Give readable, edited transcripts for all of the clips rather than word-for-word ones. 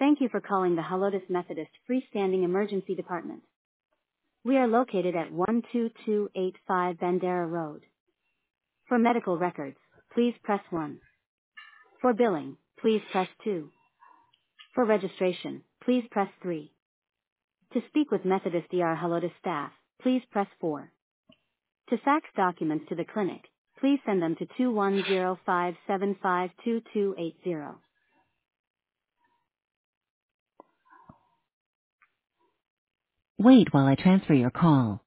Thank you for calling the Helotes Methodist Freestanding Emergency Department. We are located at 12285 Bandera Road. For medical records, please press 1. For billing, please press 2. For registration, please press 3. To speak with Methodist ER Helotes staff, please press 4. To fax documents to the clinic, please send them to 210-575-2280. Wait while I transfer your call.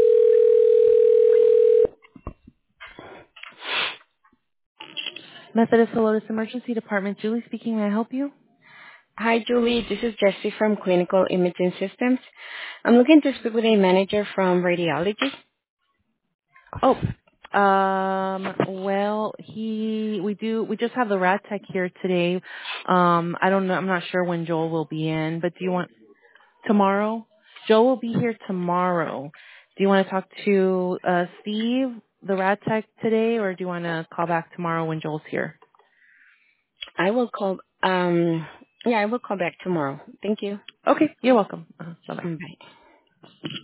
Methodist Helotes Emergency Department, Julie speaking. May I help you? Hi, Julie. This is Jessie from Clinical Imaging Systems. I'm looking to speak with a manager from radiology. Oh, well, we just have the rad tech here today. I don't know, I'm not sure when Joel will be in, but do you want tomorrow? Joel will be here tomorrow. Do you want to talk to, Steve, the rad tech today, or do you want to call back tomorrow when Joel's here? I will call, I will call back tomorrow. Thank you. Okay, you're welcome. Bye-bye. Bye.